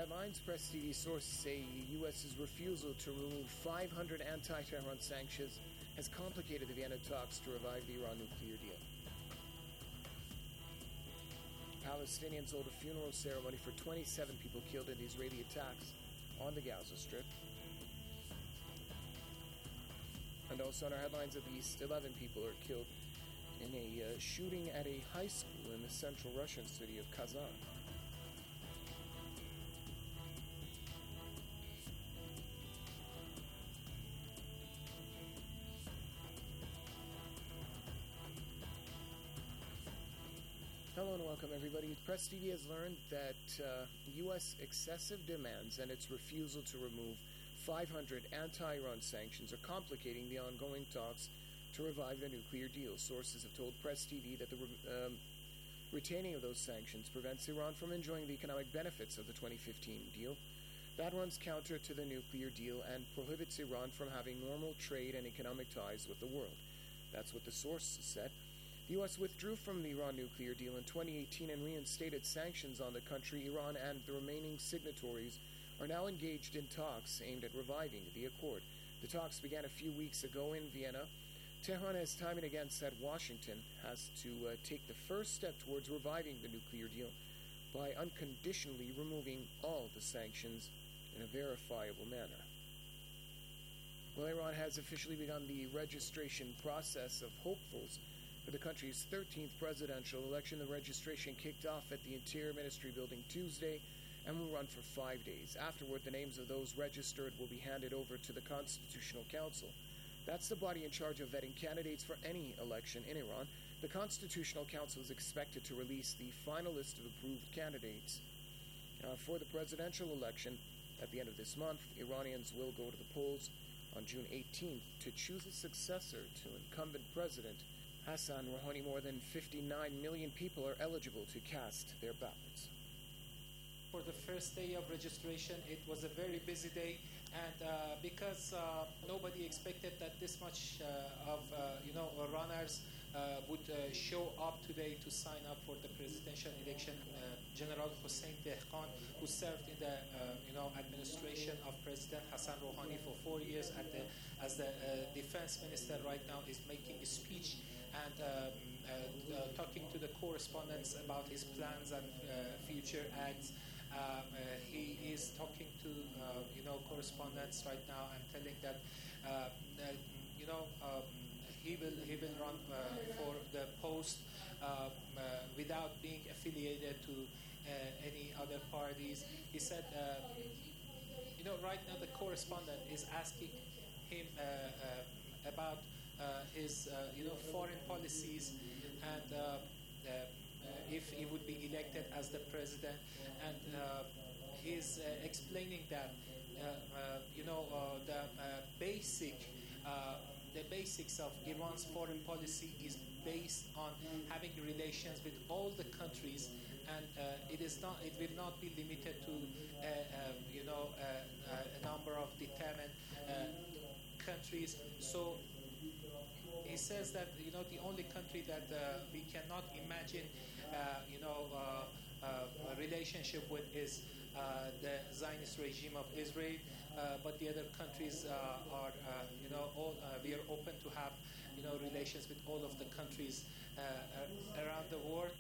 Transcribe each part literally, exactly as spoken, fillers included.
headlines, Press T V sources say the U S's refusal to remove five hundred anti-Tehran sanctions has complicated the Vienna talks to revive the Iran nuclear deal. Palestinians hold a funeral ceremony for twenty-seven people killed in the Israeli attacks on the Gaza Strip. And also on our headlines, at least eleven people are killed in a uh, shooting at a high school in the central Russian city of Kazan. Hello and welcome, everybody. Press T V has learned that uh, U S excessive demands and its refusal to remove five hundred anti-Iran sanctions are complicating the ongoing talks to revive the nuclear deal. Sources have told Press T V that the re- um, retaining of those sanctions prevents Iran from enjoying the economic benefits of the twenty fifteen deal. That runs counter to the nuclear deal and prohibits Iran from having normal trade and economic ties with the world. That's what the sources said. The U S withdrew from the Iran nuclear deal in twenty eighteen and reinstated sanctions on the country. Iran and the remaining signatories are now engaged in talks aimed at reviving the accord. The talks began a few weeks ago in Vienna. Tehran has time and again said Washington has to uh, take the first step towards reviving the nuclear deal by unconditionally removing all the sanctions in a verifiable manner. Well, Iran has officially begun the registration process of hopefuls for the country's thirteenth presidential election. The registration kicked off at the Interior Ministry building Tuesday and will run for five days. Afterward, the names of those registered will be handed over to the Constitutional Council. That's the body in charge of vetting candidates for any election in Iran. The Constitutional Council is expected to release the final list of approved candidates. Uh, for the presidential election at the end of this month, Iranians will go to the polls on June eighteenth to choose a successor to incumbent President Hassan Rouhani. More than fifty-nine million people are eligible to cast their ballots. For the first day of registration, it was a very busy day, and uh, because uh, nobody expected that this much uh, of uh, you know runners uh, would uh, show up today to sign up for the presidential election. Uh, General Hossein Dehqan, who served in the uh, you know administration of President Hassan Rouhani for four years at the, as the uh, defense minister, right now is making a speech and um, uh, uh, talking to the correspondents about his plans and uh, future acts. Um, uh, he is talking to uh, you know correspondents right now and telling that uh, uh, you know um, he will he will run uh, for the post uh, uh, without being affiliated to uh, any other parties. He said uh, you know right now the correspondent is asking him uh, uh, about uh, his uh, you know foreign policies and. Uh, uh, Uh, if he would be elected as the president, and uh, he's uh, explaining that uh, uh, you know uh, the uh, basic uh, the basics of Iran's foreign policy is based on having relations with all the countries, and uh, it is not it will not be limited to uh, uh, you know uh, a number of determined uh, countries. So he says that you know the only country that uh, we cannot imagine uh, you know uh, uh, a relationship with is uh, the Zionist regime of Israel, uh, but the other countries uh, are uh, you know all uh, we are open to have you know relations with all of the countries uh, around the world.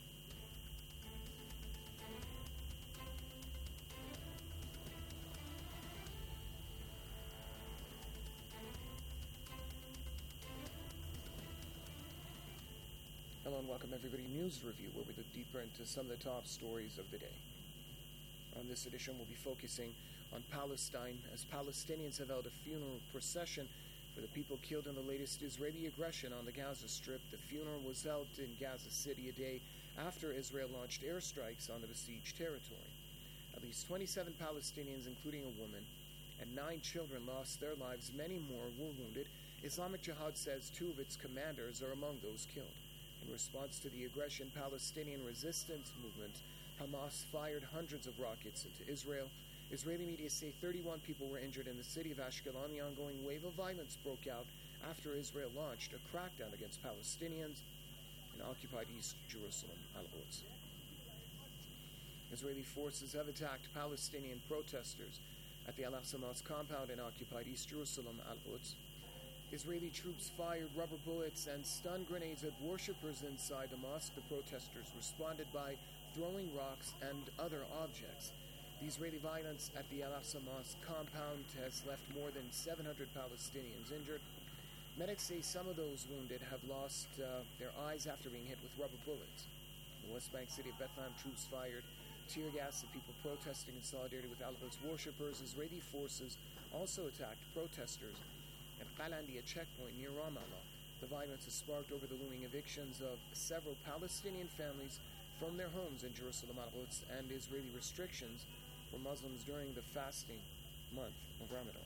Hello and welcome, everybody. News Review, where we look deeper into some of the top stories of the day. On this edition, we'll be focusing on Palestine, as Palestinians have held a funeral procession for the people killed in the latest Israeli aggression on the Gaza Strip. The funeral was held in Gaza City a day after Israel launched airstrikes on the besieged territory. At least twenty-seven Palestinians, including a woman, and nine children lost their lives. Many more were wounded. Islamic Jihad says two of its commanders are among those killed. In response to the aggression, Palestinian resistance movement Hamas fired hundreds of rockets into Israel. Israeli media say thirty-one people were injured in the city of Ashkelon. The ongoing wave of violence broke out after Israel launched a crackdown against Palestinians in occupied East Jerusalem, Al-Quds. Israeli forces have attacked Palestinian protesters at the Al-Aqsa Mosque compound in occupied East Jerusalem, Al-Quds. Israeli troops fired rubber bullets and stun grenades at worshippers inside the mosque. The protesters responded by throwing rocks and other objects. The Israeli violence at the Al-Aqsa Mosque compound has left more than seven hundred Palestinians injured. Medics say some of those wounded have lost uh, their eyes after being hit with rubber bullets. The West Bank city of Bethlehem troops fired tear gas at people protesting in solidarity with Al-Quds worshippers. Israeli forces also attacked protesters at Qalandia checkpoint near Ramallah. The violence has sparked over the looming evictions of several Palestinian families from their homes in Jerusalem, Al-Quds, and Israeli restrictions for Muslims during the fasting month of Ramadan.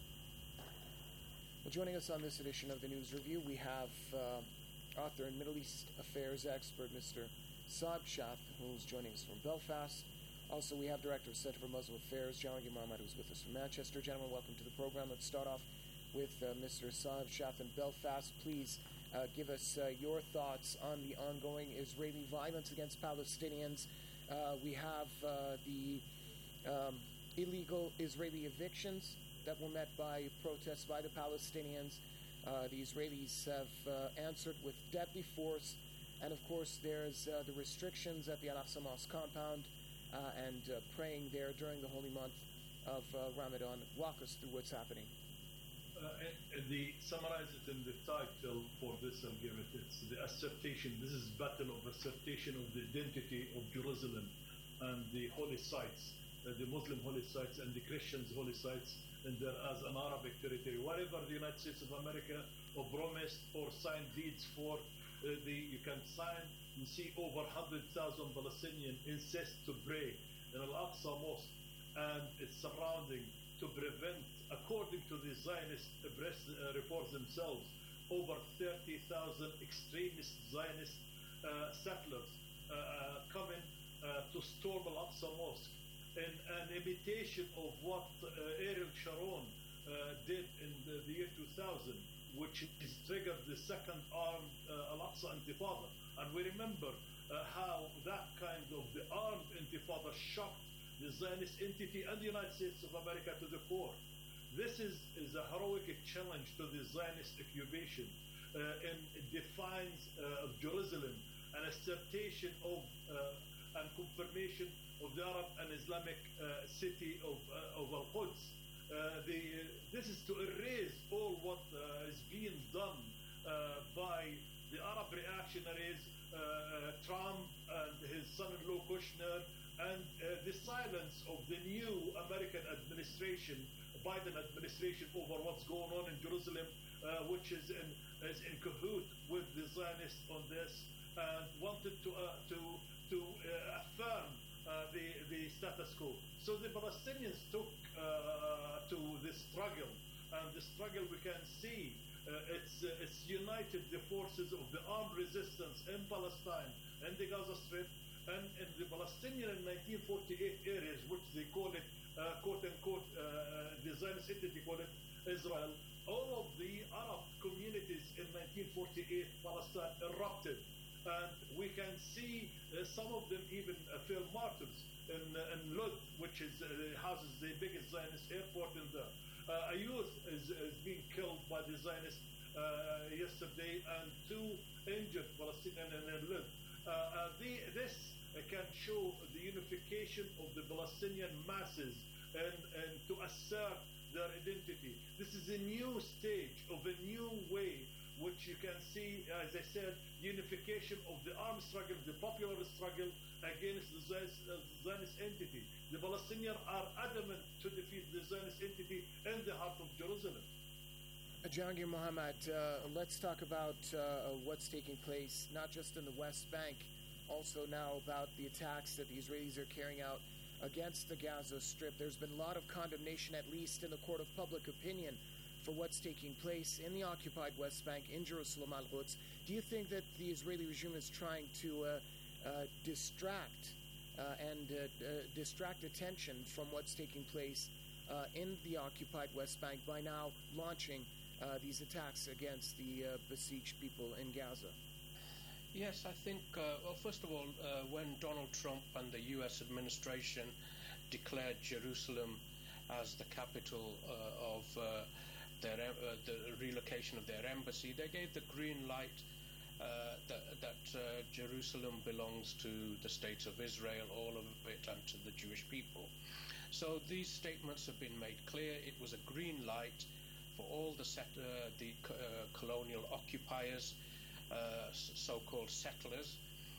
Well, joining us on this edition of the News Review, we have uh, author and Middle East affairs expert, Mister Saab Shath, who's joining us from Belfast. Also, we have Director of Center for Muslim Affairs, Jahangir Mohammed, who's with us from Manchester. Gentlemen, welcome to the program. Let's start off with uh, Mister Saab Shath in Belfast. Please uh, give us uh, your thoughts on the ongoing Israeli violence against Palestinians. Uh, we have uh, the um, illegal Israeli evictions that were met by protests by the Palestinians. Uh, the Israelis have uh, answered with deadly force. And, of course, there's uh, the restrictions at the Al-Aqsa Mosque compound uh, and uh, praying there during the holy month of uh, Ramadan. Walk us through what's happening. Uh, and the summarize it in the title for this, I'll give it. It's the assertion. This is battle of assertion of the identity of Jerusalem and the holy sites, uh, the Muslim holy sites and the Christians holy sites, and there as an Arabic territory. Whatever the United States of America or promised or signed deeds for, uh, the you can sign. You see over one hundred thousand Palestinians insist to pray in Al-Aqsa Mosque and its surrounding to prevent, according to the Zionist press uh, reports themselves, over thirty thousand extremist Zionist uh, settlers uh, uh, coming uh, to storm Al-Aqsa Mosque in an imitation of what uh, Ariel Sharon uh, did in the, the year two thousand, which is triggered the second armed uh, Al-Aqsa Intifada. And we remember uh, how that kind of the armed Intifada shocked the Zionist entity and the United States of America to the core. This is, is a heroic challenge to the Zionist occupation uh, and it defines uh, of Jerusalem, an assertion of uh, and confirmation of the Arab and Islamic uh, city of, uh, of Al-Quds. Uh, the, uh, this is to erase all what uh, is being done uh, by the Arab reactionaries, uh, Trump and his son-in-law Kushner, and uh, the silence of the new American administration, Biden administration, over what's going on in Jerusalem, uh, which is in, is in cahoot with the Zionists on this, and wanted to uh, to to uh, affirm uh, the the status quo. So the Palestinians took uh, to the struggle, and the struggle we can see uh, it's uh, it's united the forces of the armed resistance in Palestine and the Gaza Strip, and in the Palestinian in nineteen forty-eight areas, which they call it uh, quote unquote uh, the Zionist entity call it Israel. All of the Arab communities in nineteen forty-eight Palestine erupted. And we can see uh, some of them even uh, fell martyrs in, uh, in Lod, which is uh, houses the biggest Zionist airport in there. Uh, a youth is, is being killed by the Zionists uh, yesterday, and two injured Palestinians in Lod. Uh, uh, the, this uh, can show the unification of the Palestinian masses and, and to assert their identity. This is a new stage of a new way, which you can see, as I said, unification of the armed struggle, the popular struggle against the Zionist entity. The Palestinians are adamant to defeat the Zionist entity in the heart of Jerusalem. Jahangir Mohammed, uh, let's talk about uh, what's taking place, not just in the West Bank, also now about the attacks that the Israelis are carrying out against the Gaza Strip. There's been a lot of condemnation, at least in the court of public opinion, for what's taking place in the occupied West Bank, in Jerusalem, Al-Quds. Do you think that the Israeli regime is trying to uh, uh, distract uh, and uh, uh, distract attention from what's taking place uh, in the occupied West Bank by now launching uh, these attacks against the uh, besieged people in Gaza? Yes, I think, uh, well, first of all, uh, when Donald Trump and the U S administration declared Jerusalem as the capital uh, of uh, their, uh, the relocation of their embassy, they gave the green light uh, that, that uh, Jerusalem belongs to the state of Israel, all of it, and to the Jewish people. So these statements have been made clear. It was a green light for all the, set, uh, the uh, colonial occupiers, uh, so-called settlers,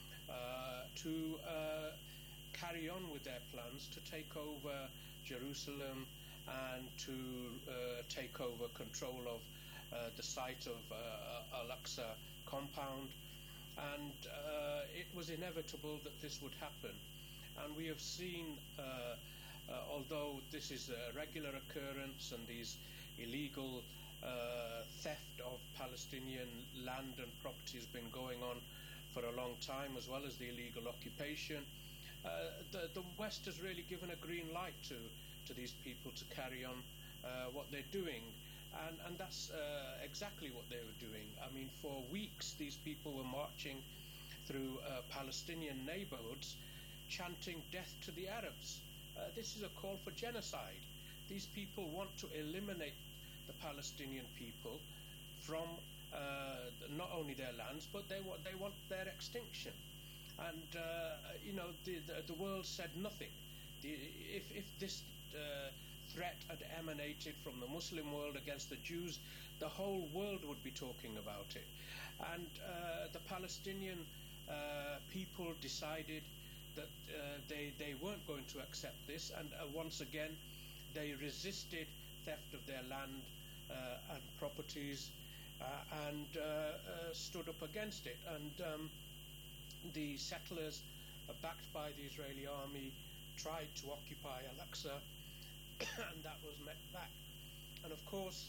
uh, to uh, carry on with their plans to take over Jerusalem and to uh, take over control of uh, the site of uh, Al-Aqsa compound. And uh, it was inevitable that this would happen. And we have seen, uh, uh, although this is a regular occurrence and these illegal uh, theft of Palestinian land and property has been going on for a long time, as well as the illegal occupation, uh, the, the West has really given a green light to, to these people to carry on uh, what they're doing. And, and that's uh, exactly what they were doing. I mean, for weeks, these people were marching through uh, Palestinian neighborhoods, chanting death to the Arabs. Uh, this is a call for genocide. These people want to eliminate the Palestinian people from uh, not only their lands, but they want, they want their extinction. And, uh, you know, the, the, the world said nothing. The, if, if this uh, threat had emanated from the Muslim world against the Jews, the whole world would be talking about it. And uh, the Palestinian uh, people decided that uh, they, they weren't going to accept this, and uh, once again they resisted theft of their land uh, and properties uh, and uh, uh, stood up against it. And um, the settlers, uh, backed by the Israeli army, tried to occupy Al-Aqsa, and that was met back. And of course,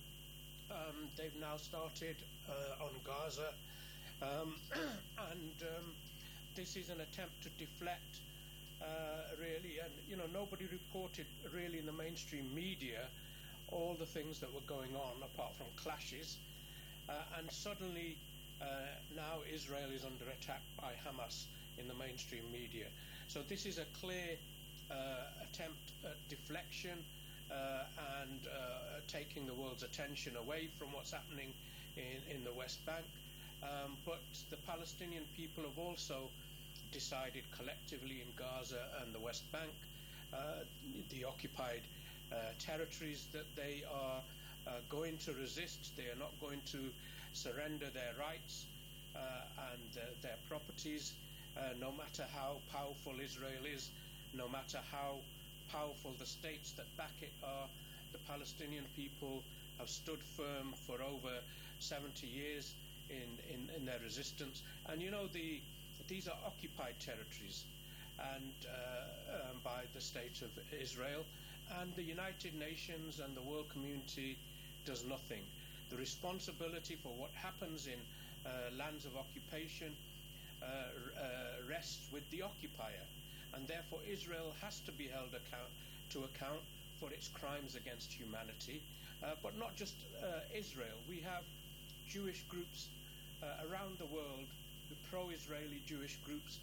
um, they've now started uh, on Gaza, um, and um, this is an attempt to deflect, uh, really, and you know, nobody reported really in the mainstream media all the things that were going on, apart from clashes, uh, and suddenly uh, now Israel is under attack by Hamas in the mainstream media. So this is a clear Uh, attempt at deflection uh, and uh, taking the world's attention away from what's happening in, in the West Bank. Um, but the Palestinian people have also decided collectively in Gaza and the West Bank, uh, the occupied uh, territories, that they are uh, going to resist. They are not going to surrender their rights uh, and uh, their properties, uh, no matter how powerful Israel is. No matter how powerful the states that back it are, the Palestinian people have stood firm for over seventy years in, in, in their resistance. And you know, the, these are occupied territories and uh, um, by the state of Israel, and the United Nations and the world community does nothing. The responsibility for what happens in uh, lands of occupation uh, uh, rests with the occupier. And therefore Israel has to be held account, to account for its crimes against humanity. Uh, but not just uh, Israel. We have Jewish groups uh, around the world, the pro-Israeli Jewish groups,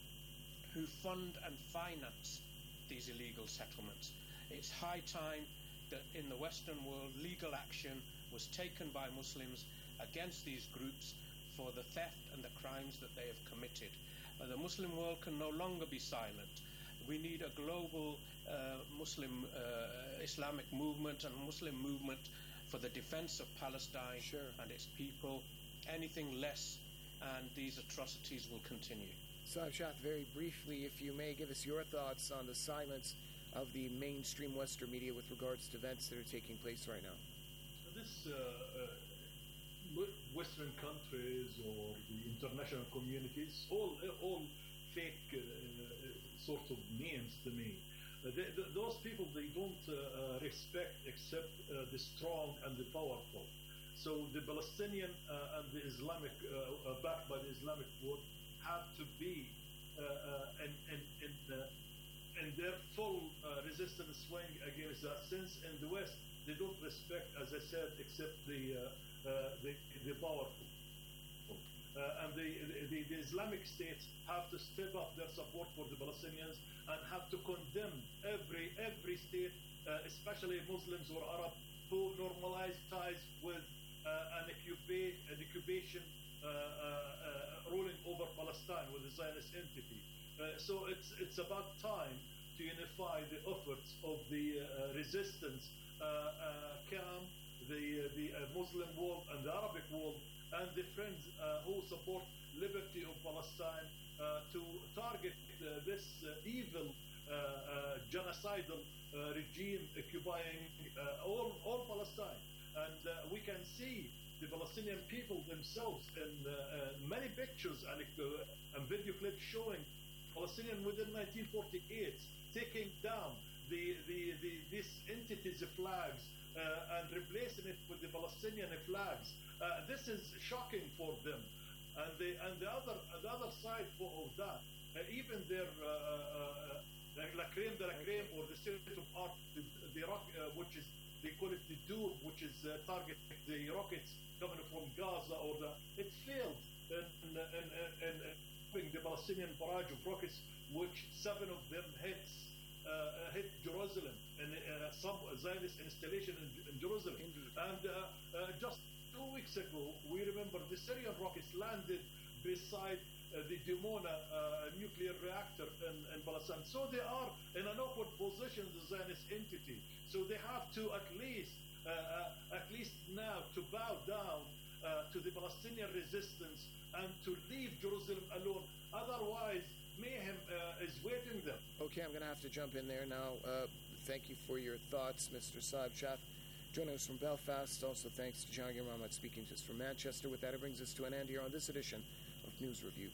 who fund and finance these illegal settlements. It's high time that in the Western world legal action was taken by Muslims against these groups for the theft and the crimes that they have committed. Uh, the Muslim world can no longer be silent. We need a global uh, Muslim uh, Islamic movement and Muslim movement for the defense of Palestine Sure. and its people. Anything less, and these atrocities will continue. Saif Shah, very briefly, if you may, give us your thoughts on the silence of the mainstream Western media with regards to events that are taking place right now. This uh, uh, Western countries or the international communities, all all fake uh, sort of names to me. Uh, they, th those people, they don't uh, uh, respect except uh, the strong and the powerful. So the Palestinian uh, and the Islamic, uh, uh, backed by the Islamic world, have to be uh, uh, in, in, in, uh, in their full uh, resistance swing against that. Since in the West, they don't respect, as I said, except the uh, Uh, the, the powerful. Uh, and the, the, the Islamic states have to step up their support for the Palestinians and have to condemn every every state, uh, especially Muslims or Arab, who normalize ties with uh, an, occupa- an occupation uh, uh, uh, ruling over Palestine with the Zionist entity. Uh, so it's it's about time to unify the efforts of the uh, resistance uh, uh, camp, the the uh, Muslim world and the Arabic world, and the friends uh, who support liberty of Palestine uh, to target uh, this uh, evil uh, uh, genocidal uh, regime occupying uh, all, all Palestine. And uh, we can see the Palestinian people themselves in uh, uh, many pictures and, uh, and video clips showing Palestinian within nineteen forty-eight taking down the, the, the, these entities' flags uh, and replacing it with the Palestinian flags. Uh, this is shocking for them, and the and the other the other side for, of that, uh, even their uh, uh, uh, la crème de la crème or the state of art, the, the rock, uh, which is they call it the Dur, which is uh, target the rockets coming from Gaza, or the it failed in in, in, in the Palestinian barrage of rockets, which seven of them hits. Uh, hit Jerusalem and uh, some Zionist installation in, in Jerusalem. Indeed. And uh, uh, just two weeks ago, we remember the Syrian rockets landed beside uh, the Dimona uh, nuclear reactor in, in Palestine. So they are in an awkward position, the Zionist entity. So they have to at least, uh, uh, at least now, to bow down uh, to the Palestinian resistance and to leave Jerusalem alone. Otherwise, mayhem uh, is waiting them. Okay, I'm going to have to jump in there now. Uh, thank you for your thoughts, Mister Saeb Chath, joining us from Belfast. Also, thanks to Jahangir Mahmood speaking to us from Manchester. With that, it brings us to an end here on this edition of News Review.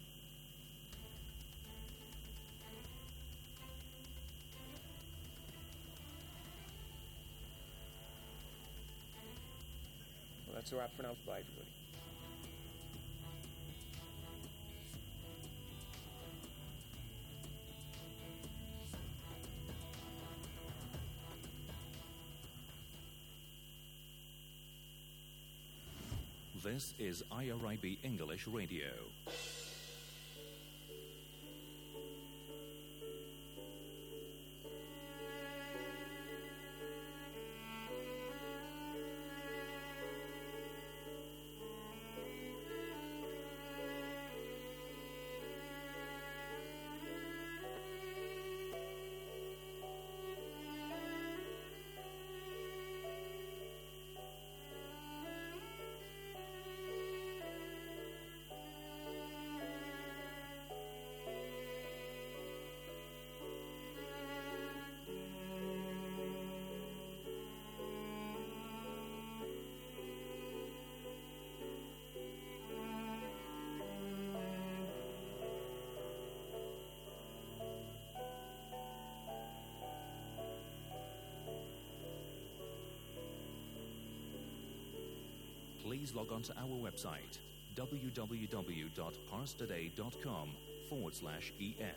Well, that's a wrap for now. Bye, everybody. This is I R I B English Radio. Please log on to our website, w w w dot pars today dot com forward slash E N.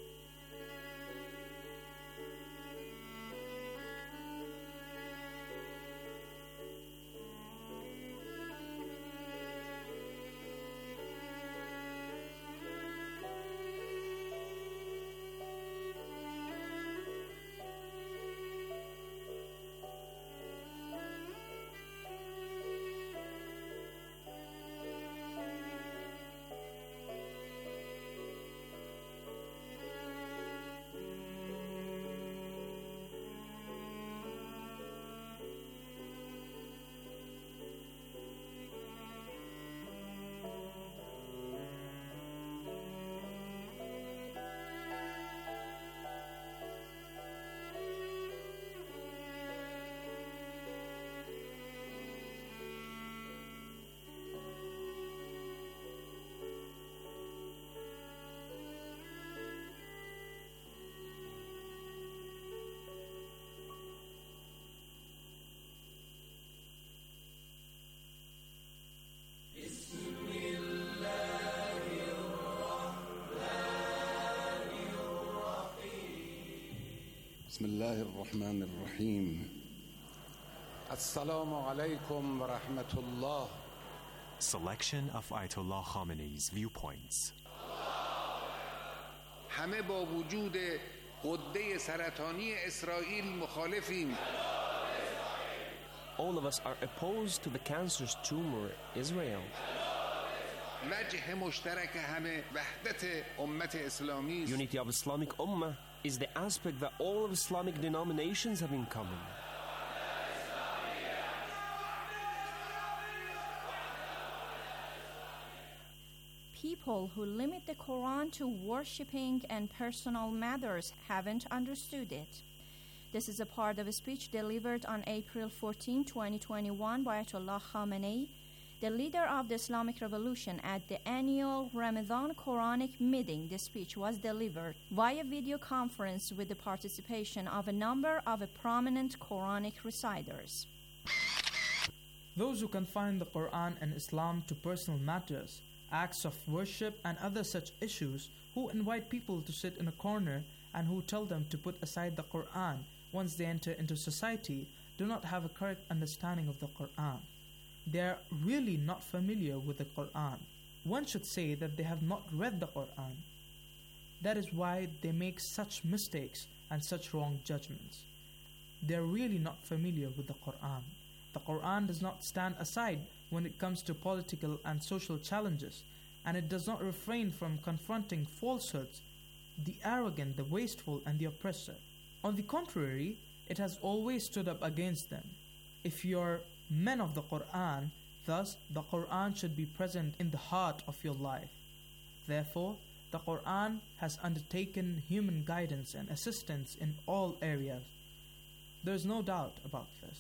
بسم الله الرحمن الرحيم. السلام عليكم ورحمة الله. Selection of Ayatollah Khamenei's viewpoints. همه با وجود غده سرطانی اسرائیل مخالفیم. All of us are opposed to the cancerous tumor, Israel. وجه مشترک همه وحدت امت اسلامی است. Unity of Islamic Ummah is the aspect that all of Islamic denominations have in common. People who limit the Quran to worshipping and personal matters haven't understood it. This is a part of a speech delivered on April fourteenth, twenty twenty-one by Ayatollah Khamenei, the leader of the Islamic Revolution, at the annual Ramadan Quranic meeting. The speech was delivered via video conference with the participation of a number of prominent Quranic reciters. Those who confine the Quran and Islam to personal matters, acts of worship and other such issues, who invite people to sit in a corner and who tell them to put aside the Quran once they enter into society, do not have a correct understanding of the Quran. They are really not familiar with the Quran. One should say that they have not read the Quran. That is why they make such mistakes and such wrong judgments. They are really not familiar with the Quran. The Quran does not stand aside when it comes to political and social challenges, and it does not refrain from confronting falsehoods, the arrogant, the wasteful, and the oppressor. On the contrary, it has always stood up against them. If you are men of the Quran, thus the Quran should be present in the heart of your life. Therefore, the Quran has undertaken human guidance and assistance in all areas. There is no doubt about this.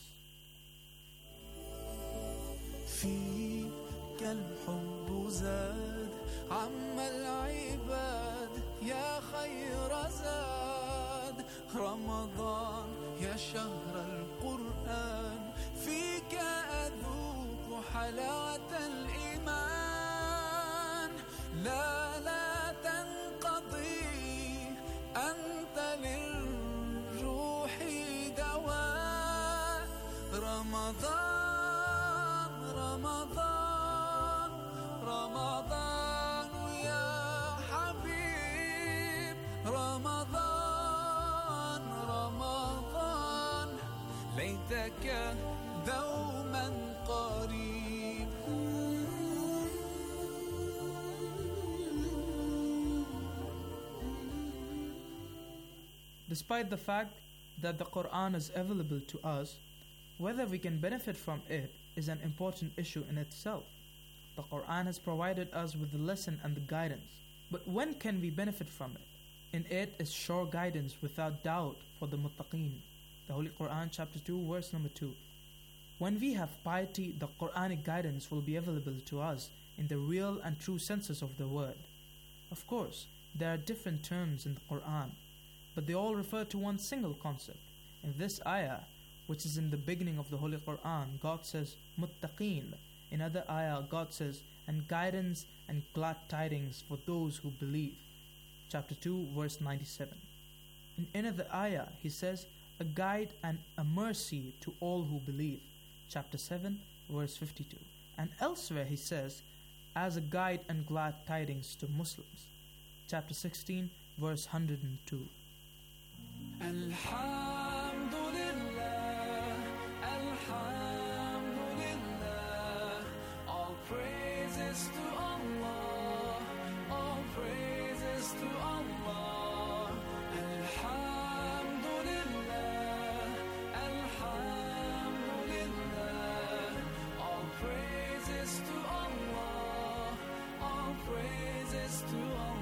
فيك الحب زاد عم العباد يا خير زاد رمضان يا شهر القرآن فيك أذوق حلاوة الإيمان لا لا تنقضي أنت للروح دواء رمضان رمضان رمضان يا حبيب رمضان رمضان ليتك دوما قريب. Despite the fact that the Quran is available to us, whether we can benefit from it is an important issue in itself. The Quran has provided us with the lesson and the guidance, but when can we benefit from it? In it is sure guidance without doubt for the muttaqeen. The Holy Quran chapter two verse number two. When we have piety, the Quranic guidance will be available to us in the real and true senses of the word. Of course, there are different terms in the Quran, but they all refer to one single concept. In this ayah, which is in the beginning of the Holy Quran, God says, Muttaqeen. In other ayah, God says, and guidance and glad tidings for those who believe. Chapter two, verse ninety-seven. In another ayah, He says, a guide and a mercy to all who believe. Chapter seven, verse fifty-two. And elsewhere He says, as a guide and glad tidings to Muslims. Chapter sixteen, verse one hundred two. Alhamdulillah, Alhamdulillah, all praises to Allah, all praises to Allah. Alhamdulillah, Alhamdulillah, all praises to Allah, all praises to Allah.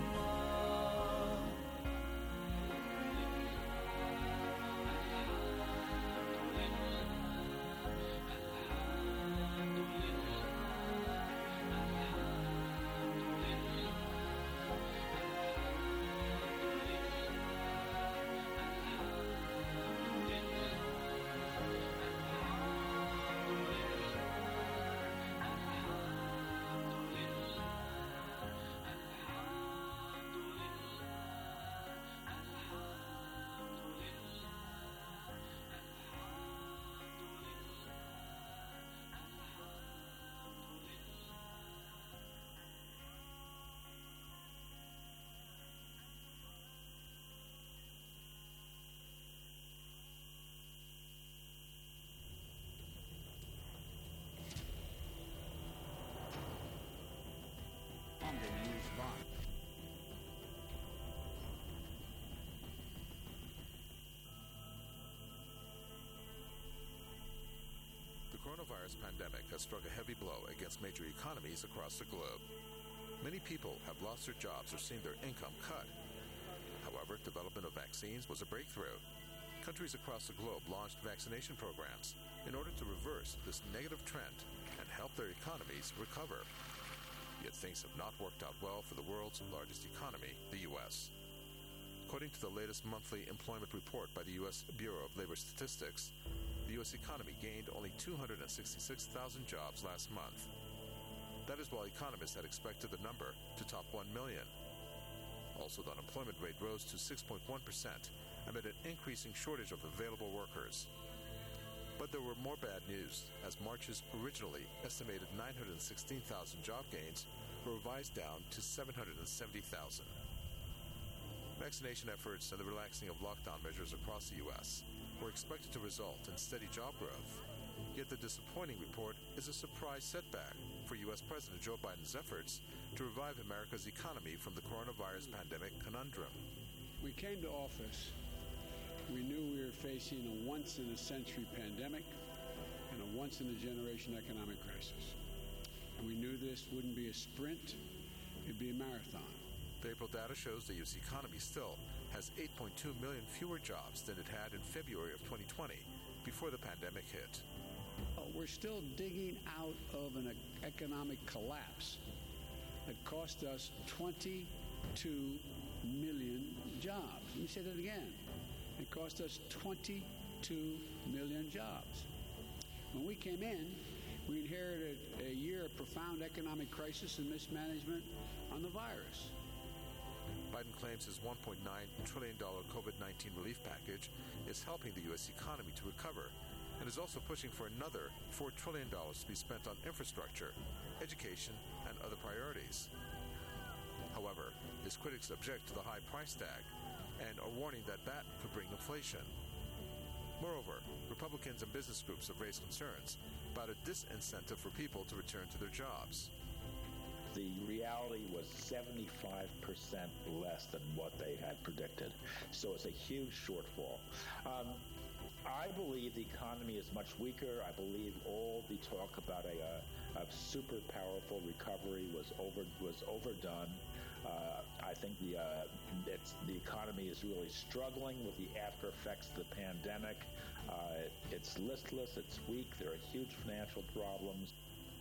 coronavirus pandemic has struck a heavy blow against major economies across the globe. Many people have lost their jobs or seen their income cut. However, development of vaccines was a breakthrough. Countries across the globe launched vaccination programs in order to reverse this negative trend and help their economies recover. Yet things have not worked out well for the world's largest economy, the U S. According to the latest monthly employment report by the U S Bureau of Labor Statistics, the U S economy gained only two hundred sixty-six thousand jobs last month. That is while economists had expected the number to top one million. Also, the unemployment rate rose to six point one percent amid an increasing shortage of available workers. But there were more bad news, as March's originally estimated nine hundred sixteen thousand job gains were revised down to seven hundred seventy thousand. Vaccination efforts and the relaxing of lockdown measures across the U S were expected to result in steady job growth. Yet the disappointing report is a surprise setback for U S President Joe Biden's efforts to revive America's economy from the coronavirus pandemic conundrum. We came to office. We knew we were facing a once-in-a-century pandemic and a once-in-a-generation economic crisis. And we knew this wouldn't be a sprint, it'd be a marathon. The April data shows the U S economy still has eight point two million fewer jobs than it had in February of twenty twenty, before the pandemic hit. Oh, we're still digging out of an economic collapse that cost us twenty-two million jobs. Let me say that again. It cost us twenty-two million jobs. When we came in, we inherited a year of profound economic crisis and mismanagement on the virus. Biden claims his one point nine trillion dollars COVID nineteen relief package is helping the U S economy to recover and is also pushing for another four trillion dollars to be spent on infrastructure, education, and other priorities. However, his critics object to the high price tag and are warning that that could bring inflation. Moreover, Republicans and business groups have raised concerns about a disincentive for people to return to their jobs. The reality was seventy-five percent less than what they had predicted. So it's a huge shortfall. Um, I believe the economy is much weaker. I believe all the talk about a, a, a super powerful recovery was over was overdone. Uh, I think the uh, it's, the economy is really struggling with the after effects of the pandemic. Uh, it's listless. It's weak. There are huge financial problems.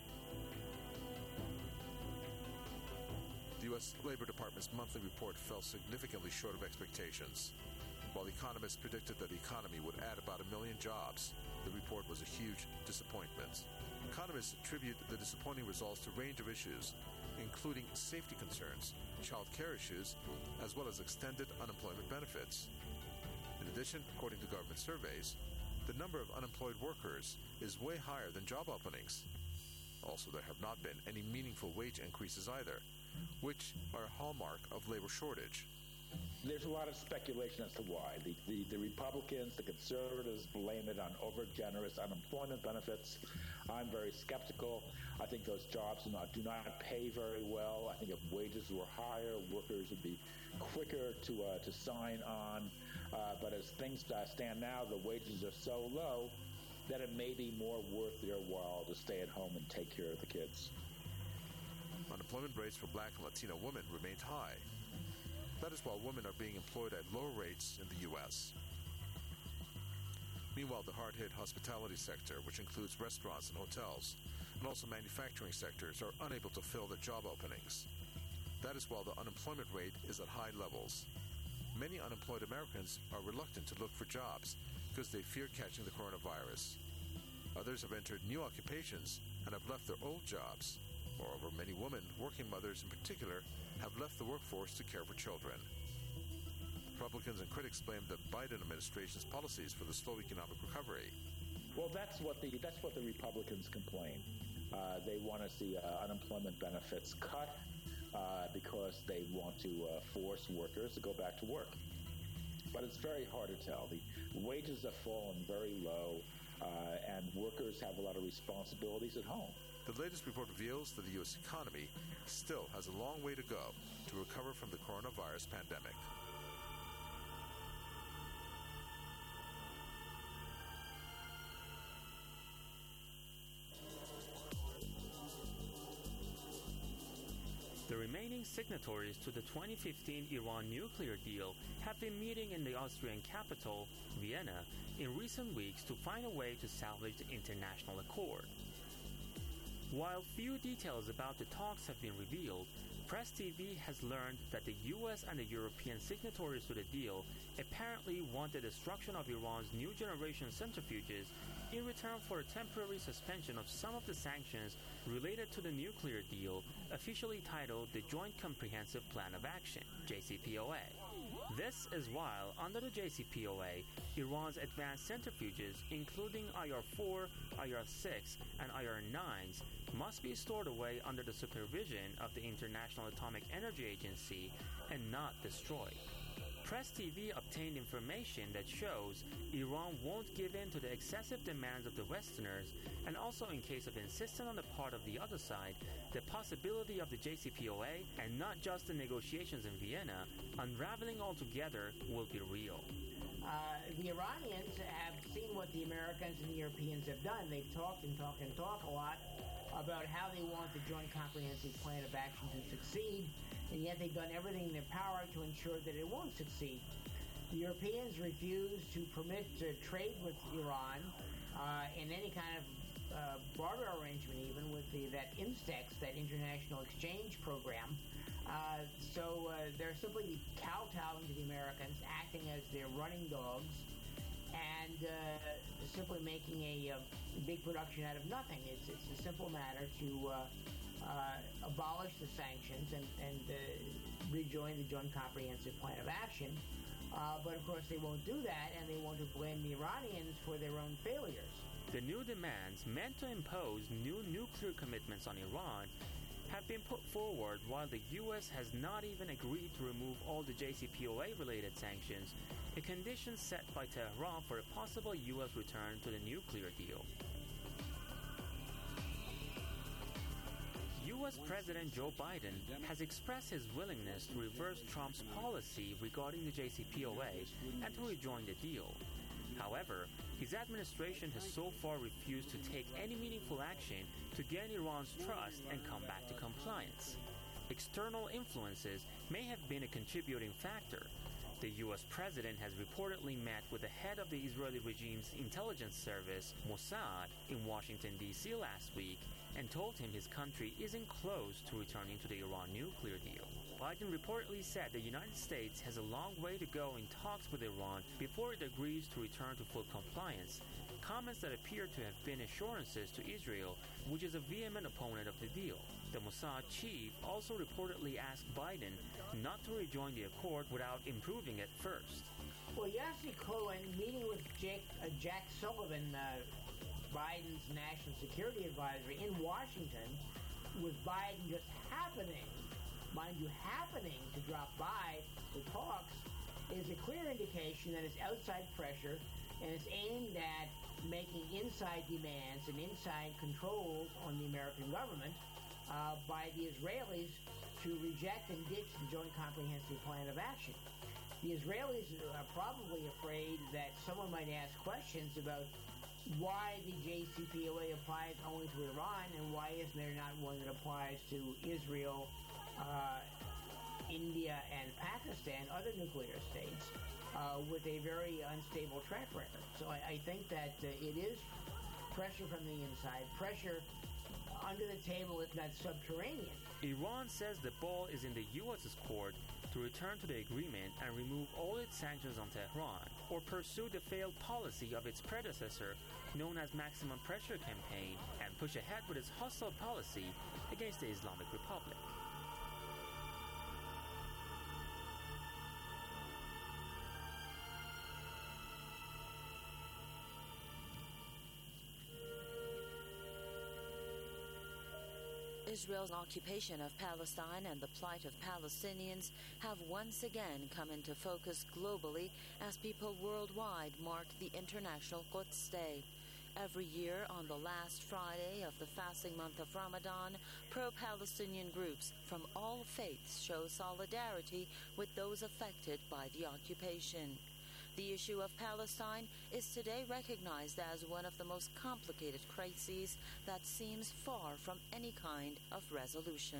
The U S Labor Department's monthly report fell significantly short of expectations. While economists predicted that the economy would add about a million jobs, the report was a huge disappointment. Economists attribute the disappointing results to a range of issues, including safety concerns, child care issues, as well as extended unemployment benefits. In addition, according to government surveys, the number of unemployed workers is way higher than job openings. Also, there have not been any meaningful wage increases either, which are a hallmark of labor shortage. There's a lot of speculation as to why. The, the, the Republicans, the conservatives blame it on over-generous unemployment benefits. I'm very skeptical. I think those jobs do not, do not pay very well. I think if wages were higher, workers would be quicker to, uh, to sign on. Uh, but as things uh, stand now, the wages are so low that it may be more worth their while to stay at home and take care of the kids. Unemployment rates for Black and Latino women remained high. That is while women are being employed at lower rates in the U S. Meanwhile, the hard-hit hospitality sector, which includes restaurants and hotels, and also manufacturing sectors, are unable to fill their job openings. That is while the unemployment rate is at high levels. Many unemployed Americans are reluctant to look for jobs because they fear catching the coronavirus. Others have entered new occupations and have left their old jobs. Moreover, many women, working mothers in particular, have left the workforce to care for children. Republicans and critics blame the Biden administration's policies for the slow economic recovery. Well, that's what the that's what the Republicans complain. Uh, they want to see uh, unemployment benefits cut uh, because they want to uh, force workers to go back to work. But it's very hard to tell. The wages have fallen very low, uh, and workers have a lot of responsibilities at home. The latest report reveals that the U S economy still has a long way to go to recover from the coronavirus pandemic. The remaining signatories to the twenty fifteen Iran nuclear deal have been meeting in the Austrian capital, Vienna, in recent weeks to find a way to salvage the international accord. While few details about the talks have been revealed, Press T V has learned that the U S and the European signatories to the deal apparently want the destruction of Iran's new generation centrifuges in return for a temporary suspension of some of the sanctions related to the nuclear deal, officially titled the Joint Comprehensive Plan of Action, J C P O A. This is while, under the J C P O A, Iran's advanced centrifuges, including I R four, I R six, and I R nines, must be stored away under the supervision of the International Atomic Energy Agency and not destroyed. Press T V obtained information that shows Iran won't give in to the excessive demands of the Westerners, and also, in case of insistence on the part of the other side, the possibility of the J C P O A, and not just the negotiations in Vienna, unraveling altogether will be real. Uh, the Iranians have seen what the Americans and the Europeans have done. They've talked and talked and talked a lot about how they want the Joint Comprehensive Plan of Action to succeed, and yet they've done everything in their power to ensure that it won't succeed. The Europeans refuse to permit uh, trade with Iran uh, in any kind of uh, barter arrangement, even with the, that INSTEX, that International Exchange Program. Uh, so uh, they're simply kowtowing to the Americans, acting as their running dogs, and uh, simply making a, uh, big production out of nothing. It's, it's a simple matter to uh, uh, abolish the sanctions and, and uh, rejoin the Joint Comprehensive Plan of Action. Uh, but of course they won't do that, and they want to blame the Iranians for their own failures. The new demands, meant to impose new nuclear commitments on Iran, have been put forward while the U S has not even agreed to remove all the J C P O A-related sanctions, a condition set by Tehran for a possible U S return to the nuclear deal. U S President Joe Biden has expressed his willingness to reverse Trump's policy regarding the J C P O A and to rejoin the deal. However, his administration has so far refused to take any meaningful action to gain Iran's trust and come back to compliance. External influences may have been a contributing factor. The U S president has reportedly met with the head of the Israeli regime's intelligence service, Mossad, in Washington, D C last week and told him his country isn't close to returning to the Iran nuclear deal. Biden reportedly said the United States has a long way to go in talks with Iran before it agrees to return to full compliance, comments that appear to have been assurances to Israel, which is a vehement opponent of the deal. The Mossad chief also reportedly asked Biden not to rejoin the accord without improving it first. Well, Yossi Cohen, meeting with Jake, uh, Jack Sullivan, uh, Biden's national security advisor in Washington, with Biden just happening, mind you, happening to drop by the talks, is a clear indication that it's outside pressure and it's aimed at making inside demands and inside controls on the American government uh, by the Israelis to reject and ditch the Joint Comprehensive Plan of Action. The Israelis are probably afraid that someone might ask questions about why the J C P O A applies only to Iran and why isn't there not one that applies to Israel, uh, India, and Pakistan, other nuclear states, uh, with a very unstable track record. So I, I think that uh, it is pressure from the inside, pressure under the table, if not subterranean. Iran says the ball is in the U S's court to return to the agreement and remove all its sanctions on Tehran, or pursue the failed policy of its predecessor, known as Maximum Pressure Campaign, and push ahead with its hostile policy against the Islamic Republic. Israel's occupation of Palestine and the plight of Palestinians have once again come into focus globally as people worldwide mark the International Quds Day. Every year on the last Friday of the fasting month of Ramadan, pro-Palestinian groups from all faiths show solidarity with those affected by the occupation. The issue of Palestine is today recognized as one of the most complicated crises that seems far from any kind of resolution.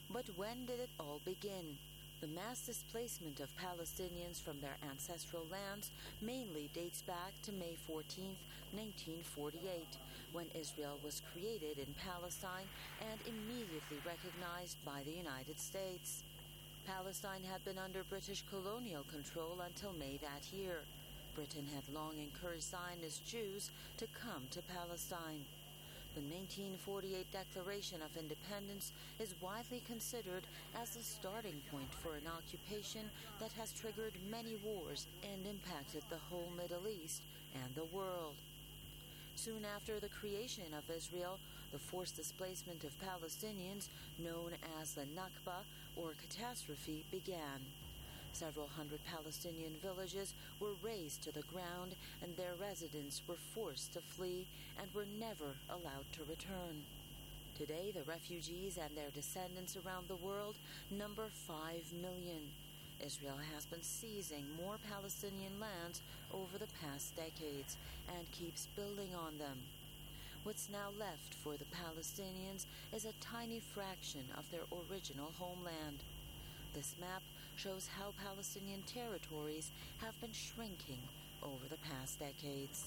But when did it all begin? The mass displacement of Palestinians from their ancestral lands mainly dates back to May fourteenth, nineteen forty-eight, when Israel was created in Palestine and immediately recognized by the United States. Palestine had been under British colonial control until May that year. Britain had long encouraged Zionist Jews to come to Palestine. The nineteen forty-eight Declaration of Independence is widely considered as the starting point for an occupation that has triggered many wars and impacted the whole Middle East and the world. Soon after the creation of Israel, the forced displacement of Palestinians, known as the Nakba, or catastrophe, began. Several hundred Palestinian villages were razed to the ground, and their residents were forced to flee and were never allowed to return. Today, the refugees and their descendants around the world number five million. Israel has been seizing more Palestinian lands over the past decades and keeps building on them. What's now left for the Palestinians is a tiny fraction of their original homeland. This map shows how Palestinian territories have been shrinking over the past decades.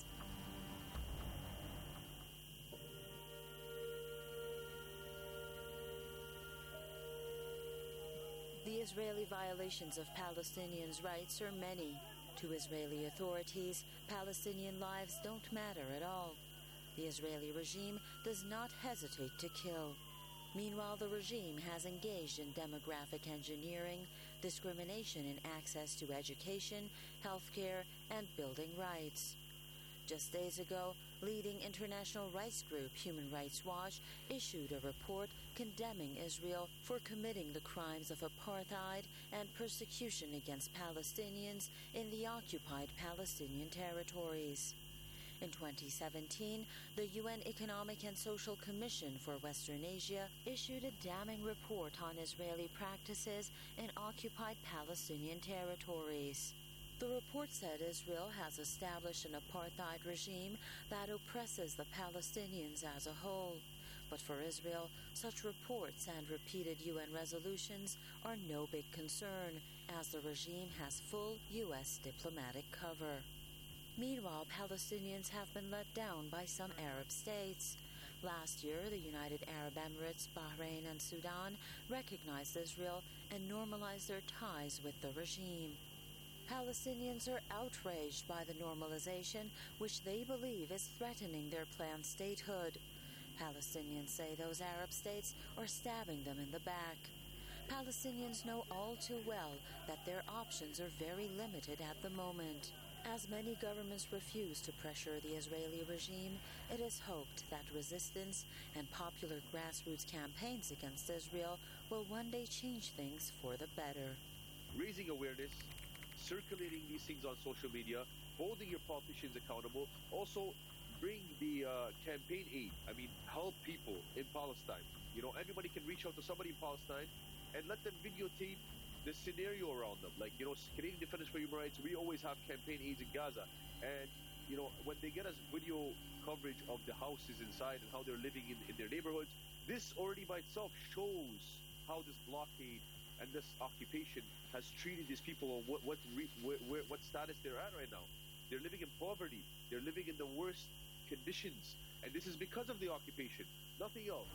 The Israeli violations of Palestinians' rights are many. To Israeli authorities, Palestinian lives don't matter at all. The Israeli regime does not hesitate to kill. Meanwhile, the regime has engaged in demographic engineering, discrimination in access to education, healthcare, and building rights. Just days ago, leading international rights group Human Rights Watch issued a report condemning Israel for committing the crimes of apartheid and persecution against Palestinians in the occupied Palestinian territories. In twenty seventeen, the U N Economic and Social Commission for Western Asia issued a damning report on Israeli practices in occupied Palestinian territories. The report said Israel has established an apartheid regime that oppresses the Palestinians as a whole. But for Israel, such reports and repeated U N resolutions are no big concern, as the regime has full U S diplomatic cover. Meanwhile, Palestinians have been let down by some Arab states. Last year, the United Arab Emirates, Bahrain, and Sudan recognized Israel and normalized their ties with the regime. Palestinians are outraged by the normalization, which they believe is threatening their planned statehood. Palestinians say those Arab states are stabbing them in the back. Palestinians know all too well that their options are very limited at the moment. As many governments refuse to pressure the Israeli regime, it is hoped that resistance and popular grassroots campaigns against Israel will one day change things for the better. Raising awareness, circulating these things on social media, holding your politicians accountable, also bring the uh, campaign aid. I mean, help people in Palestine. You know, everybody can reach out to somebody in Palestine and let them videotape the scenario around them. Like, you know, Canadian Defenders for Human Rights, we always have campaign aids in Gaza. And, you know, when they get us video coverage of the houses inside and how they're living in, in their neighborhoods, this already by itself shows how this blockade and this occupation has treated these people or what, what, re, where, where, what status they're at right now. They're living in poverty. They're living in the worst conditions. And this is because of the occupation, nothing else.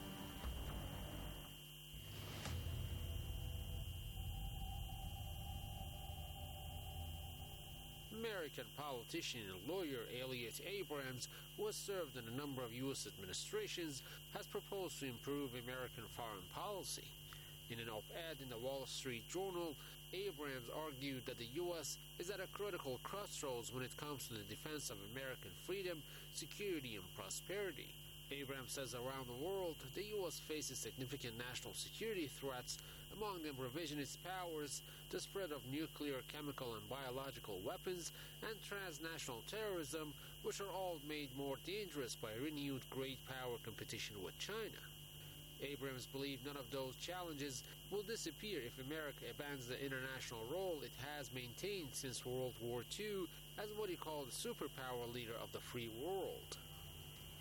American politician and lawyer Elliott Abrams, who has served in a number of U S administrations, has proposed to improve American foreign policy. In an op-ed in the Wall Street Journal, Abrams argued that the U S is at a critical crossroads when it comes to the defense of American freedom, security, and prosperity. Abrams says around the world, the U S faces significant national security threats, among them revisionist powers, the spread of nuclear, chemical, and biological weapons, and transnational terrorism, which are all made more dangerous by renewed great power competition with China. Abrams believed none of those challenges will disappear if America abandons the international role it has maintained since World War Two as what he called the superpower leader of the free world.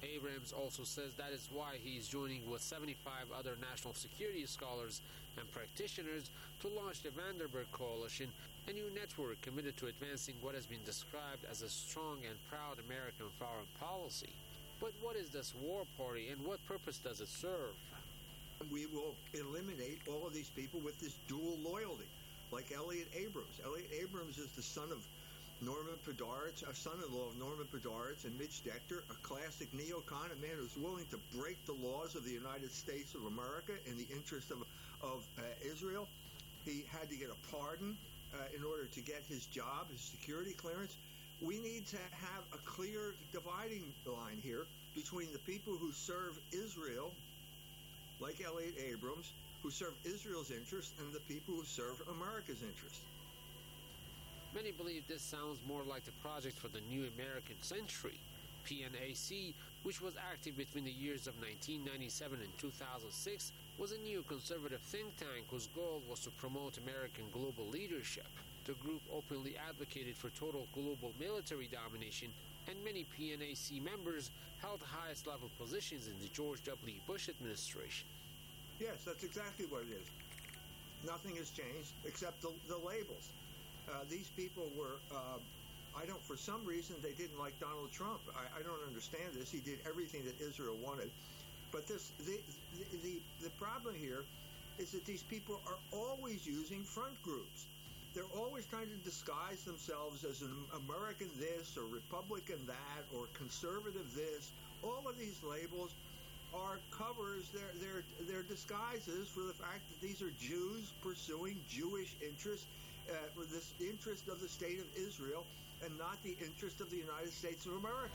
Abrams also says that is why he is joining with seventy-five other national security scholars and practitioners to launch the Vandenberg Coalition, a new network committed to advancing what has been described as a strong and proud American foreign policy. But what is this war party and what purpose does it serve? We will eliminate all of these people with this dual loyalty, like Elliot Abrams. Elliot Abrams is the son of Norman Podhoretz, a son-in-law of Norman Podhoretz and Mitch Decter, a classic neocon, a man who's willing to break the laws of the United States of America in the interest of, of uh, Israel. He had to get a pardon uh, in order to get his job, his security clearance. We need to have a clear dividing line here between the people who serve Israel, like Elliot Abrams, who serve Israel's interest, and the people who serve America's interest. Many believe this sounds more like the project for the new American century. P N A C, which was active between the years of nineteen ninety-seven and two thousand six, was a new conservative think tank whose goal was to promote American global leadership. The group openly advocated for total global military domination, and many P N A C members held the highest level positions in the George W. Bush administration. Yes, that's exactly what it is. Nothing has changed except the, the labels. Uh, these people were, uh, I don't, for some reason, they didn't like Donald Trump. I, I don't understand this. He did everything that Israel wanted. But this, the, the, the, the problem here is that these people are always using front groups. They're always trying to disguise themselves as an American this or Republican that or conservative this. All of these labels are covers, they're, they're, they're disguises for the fact that these are Jews pursuing Jewish interests, uh, for this interest of the state of Israel and not the interest of the United States of America.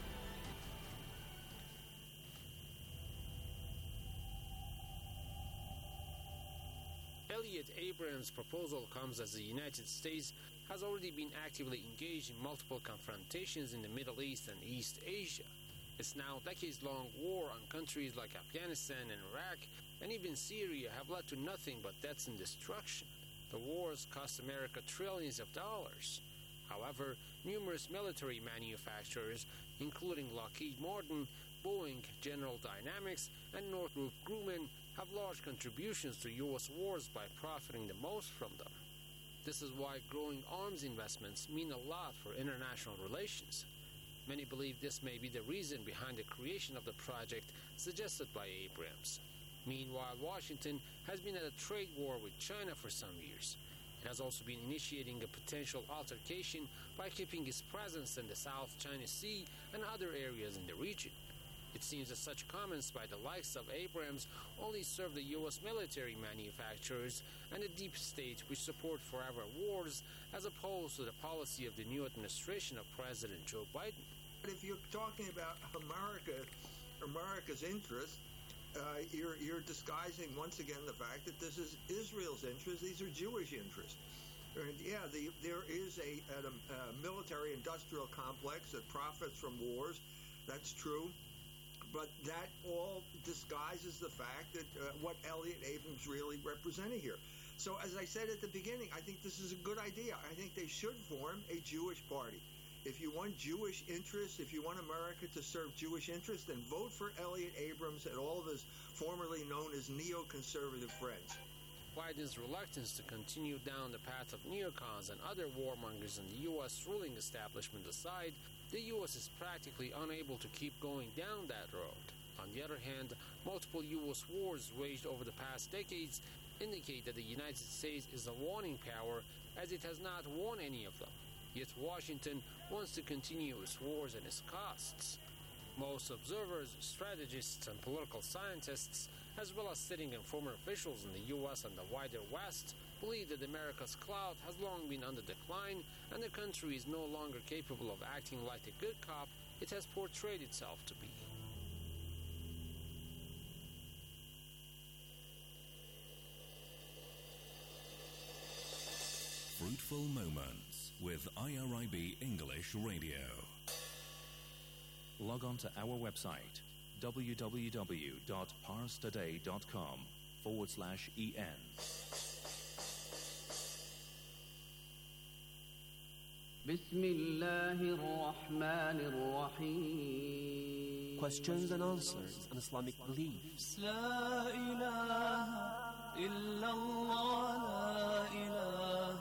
Elliot Abrams' proposal comes as the United States has already been actively engaged in multiple confrontations in the Middle East and East Asia. Its now decades-long war on countries like Afghanistan and Iraq and even Syria have led to nothing but deaths and destruction. The wars cost America trillions of dollars. However, numerous military manufacturers, including Lockheed Martin, Boeing, General Dynamics, and Northrop Grumman, have large contributions to U S wars by profiting the most from them. This is why growing arms investments mean a lot for international relations. Many believe this may be the reason behind the creation of the project suggested by Abrams. Meanwhile, Washington has been at a trade war with China for some years. It has also been initiating a potential altercation by keeping its presence in the South China Sea and other areas in the region. It seems that such comments by the likes of Abrams only serve the U S military manufacturers and the deep state which support forever wars, as opposed to the policy of the new administration of President Joe Biden. If you're talking about America, America's interest, uh, you're, you're disguising once again the fact that this is Israel's interest. These are Jewish interests. And yeah, the, there is a, a, a military-industrial complex that profits from wars. That's true. But that all disguises the fact that uh, what Elliot Abrams really represented here. So as I said at the beginning, I think this is a good idea. I think they should form a Jewish party. If you want Jewish interests, if you want America to serve Jewish interests, then vote for Elliot Abrams and all of his formerly known as neoconservative friends. Biden's reluctance to continue down the path of neocons and other warmongers in the U S ruling establishment aside, the U S is practically unable to keep going down that road. On the other hand, multiple U S wars waged over the past decades indicate that the United States is a warning power, as it has not won any of them. Yet Washington wants to continue its wars and its costs. Most observers, strategists, and political scientists, as well as sitting and former officials in the U S and the wider West, believe that America's clout has long been on the decline and the country is no longer capable of acting like the good cop it has portrayed itself to be. Fruitful Moments with I R I B English Radio. Log on to our website www.parstoday.com forward slash en. بسم الله الرحمن الرحيم questions and answers on Islamic beliefs. لا إله إلا الله لا إله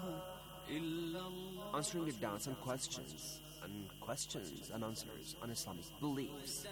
إلا الله. Answering your doubts and questions, and questions and answers on Islamic beliefs.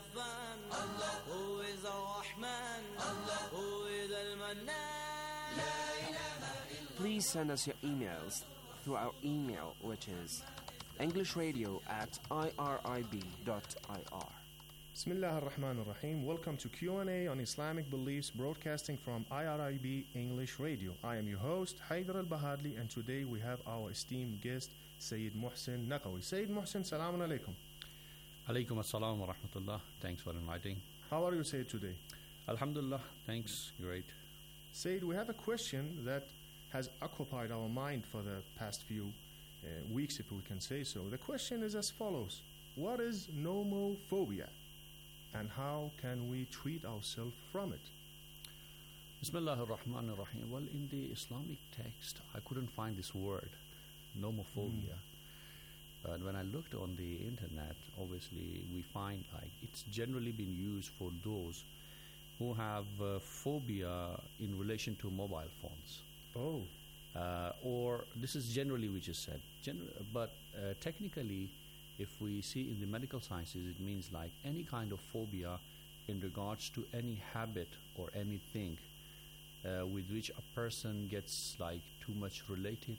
Allah who is Ar-Rahman, Allah who is Al-Mannan. La ilaha illa. Please send us your emails through our email, which is englishradio at irib dot i r. Bismillah ar-Rahman ar-Rahim. Welcome to Q and A on Islamic Beliefs, broadcasting from I R I B English Radio. I am your host, Haidar al-Bahadli, and today we have our esteemed guest, Sayyid Muhsin Naqawi. Sayyid Muhsin, salamun alaikum. Alaikum assalam wa rahmatullah. Thanks for inviting. How are you, Sayyid, today? Alhamdulillah. Thanks. Great. Sayyid, we have a question that has occupied our mind for the past few uh, weeks, if we can say so. The question is as follows. What is nomophobia? And how can we treat ourselves from it? Bismillah ar-Rahman ar-Rahim. Well, in the Islamic text, I couldn't find this word, nomophobia. Mm. But when I looked on the internet, obviously we find like it's generally been used for those who have uh, phobia in relation to mobile phones. Oh. Uh, or this is generally which is said. Gen- but uh, technically, if we see in the medical sciences, it means like any kind of phobia in regards to any habit or anything uh, with which a person gets like too much related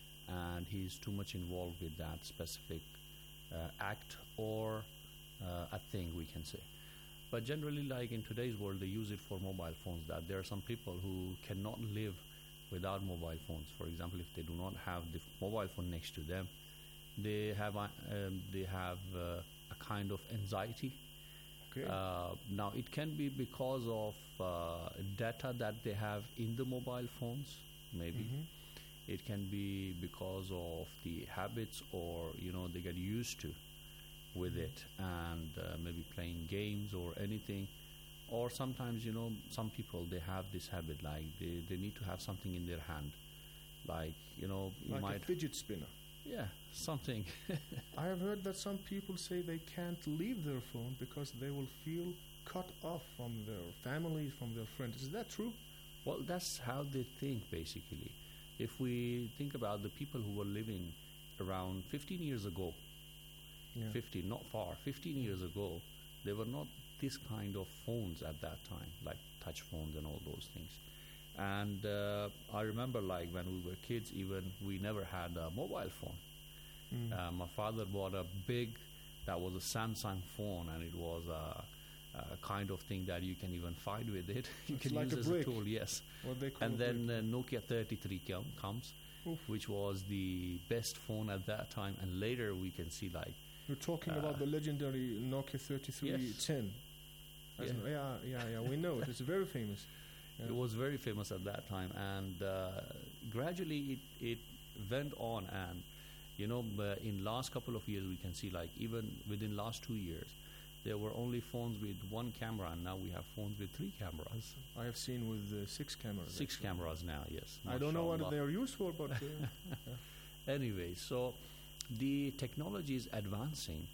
and he's too much involved with that specific uh, act or uh, a thing, we can say. But generally, like in today's world, they use it for mobile phones, that there are some people who cannot live without mobile phones. For example, if they do not have the mobile phone next to them, they have a, um, they have uh, a kind of anxiety. Okay. Uh, now, it can be because of uh, data that they have in the mobile phones, maybe. Mm-hmm. It can be because of the habits, or you know, they get used to with it, and uh, maybe playing games or anything. Or sometimes, you know, some people, they have this habit, like they, they need to have something in their hand, like, you know, you like might a fidget spinner. Yeah, something. I have heard that some people say they can't leave their phone because they will feel cut off from their family, from their friends. Is that true? Well, that's how they think, basically. If we think about the people who were living around fifteen years ago, yeah. fifteen, not far, fifteen years ago, there were not this kind of phones at that time, like touch phones and all those things. And uh, I remember, like, when we were kids, even, we never had a mobile phone. Mm. Uh, my father bought a big, that was a Samsung phone, and it was a, a kind of thing that you can even fight with it. you it's can like use a as brick. a tool, yes. What they call and a then uh, Nokia thirty-three com- comes, Oof. which was the best phone at that time. And later we can see, like... You're talking uh, about the legendary Nokia thirty-three ten. Yes. Yeah. yeah, yeah, yeah, we know it. It's very famous. Yeah. It was very famous at that time, and uh, gradually it, it went on, and you know, uh, in last couple of years we can see, like, even within last two years there were only phones with one camera, and now we have phones with three cameras. I have seen with uh, six cameras. Six actually. cameras now, yes. I don't know what Mashallah. they are used for, but uh, yeah. Anyway, so the technology is advancing,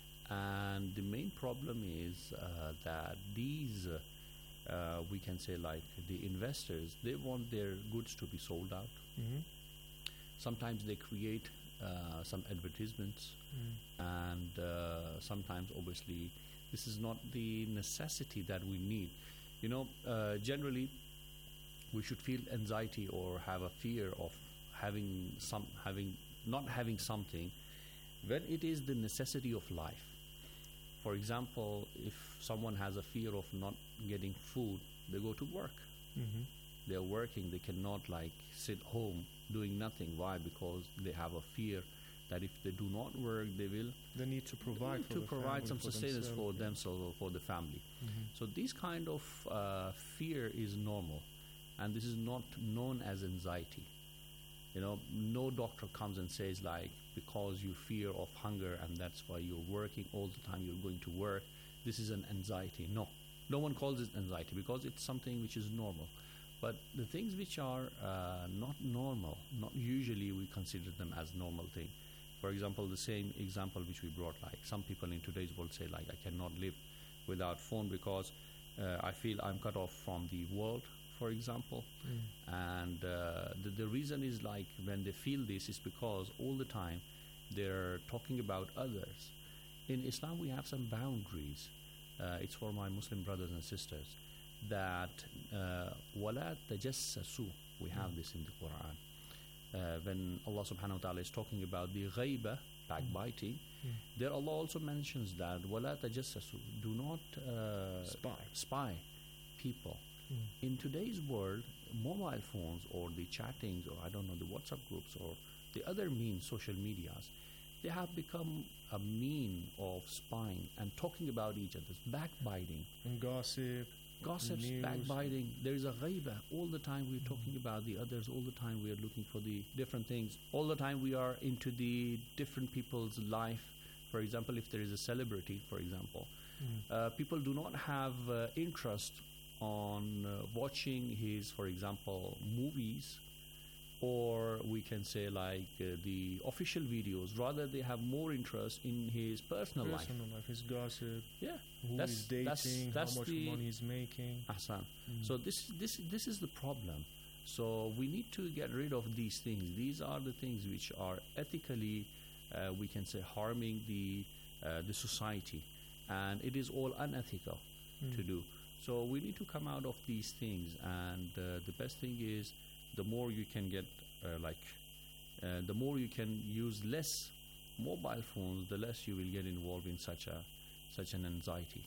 and the main problem is uh, that these uh, uh, we can say, like, the investors, they want their goods to be sold out. Mm-hmm. Sometimes they create uh, some advertisements, mm. and uh, sometimes, obviously, this is not the necessity that we need. You know, uh, generally, we should feel anxiety or have a fear of having some, having not having something when it is the necessity of life. For example, if someone has a fear of not getting food, they go to work. Mm-hmm. They're working. They cannot, like, sit home doing nothing. Why? Because they have a fear that if they do not work, they will. They need to provide need for to the provide family, some for sustenance for themselves, yeah. themselves or for the family. Mm-hmm. So this kind of uh, fear is normal, and this is not known as anxiety. You know, no doctor comes and says, like, because you fear of hunger and that's why you're working all the time, you're going to work, this is an anxiety. No, no one calls it anxiety because it's something which is normal. But the things which are uh, not normal, not usually we consider them as normal thing. For example, the same example which we brought, like some people in today's world say, like, I cannot live without phone because uh, I feel I'm cut off from the world, for example. Mm. And uh, the, the reason is like when they feel this is because all the time they're talking about others. In Islam, we have some boundaries. Uh, it's for my Muslim brothers and sisters that وَلَا تَجَسَّسُوا. We have mm. this in the Quran. Uh, when Allah subhanahu wa ta'ala is talking about the ghaiba, backbiting, mm. there Allah also mentions that وَلَا تَجَسَّسُوا. Do not uh, spy. spy people. Mm. In today's world, mobile phones or the chattings or I don't know, the WhatsApp groups or the other means, social medias, they have become a mean of spying and talking about each other's backbiting. And gossip. Gossips, news. backbiting. There is a ghaiba. All the time we're talking mm. about the others. All the time we are looking for the different things. All the time we are into the different people's life. For example, if there is a celebrity, for example, mm. uh, people do not have uh, interest on uh, watching his, for example, movies, or we can say like uh, the official videos. Rather, they have more interest in his personal, personal life. Personal life, his gossip. Yeah, who that's, he's dating, that's, that's how much the money he's making. Ahsan. Mm. So this, this, this is the problem. So we need to get rid of these things. These are the things which are ethically, uh, we can say, harming the uh, the society, and it is all unethical mm. to do. So we need to come out of these things, and uh, the best thing is the more you can get, uh, like, uh, the more you can use less mobile phones, the less you will get involved in such a such an anxiety.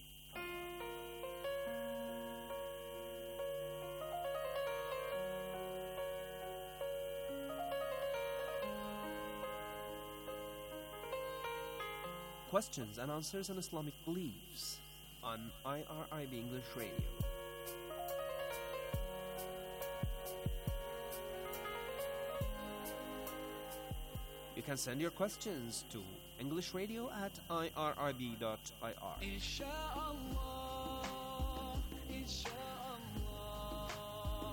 Questions and answers on Islamic beliefs on I R I B English Radio. You can send your questions to English Radio at I R I B dot I R. Inshallah, inshallah,